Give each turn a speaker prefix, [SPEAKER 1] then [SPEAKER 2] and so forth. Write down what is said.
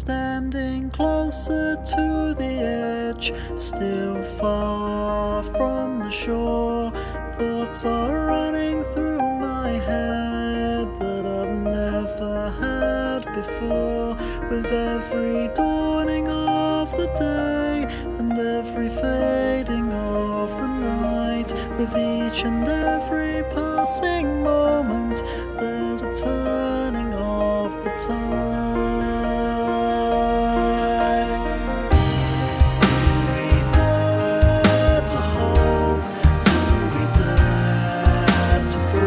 [SPEAKER 1] standing closer to the edge, still far from the shore. Thoughts are running through my head that I've never had before. With every dawning of the day and every fading of the night, with each and every passing moment, there's a turning of the tide. Do we dare to hope? Do we dare to break?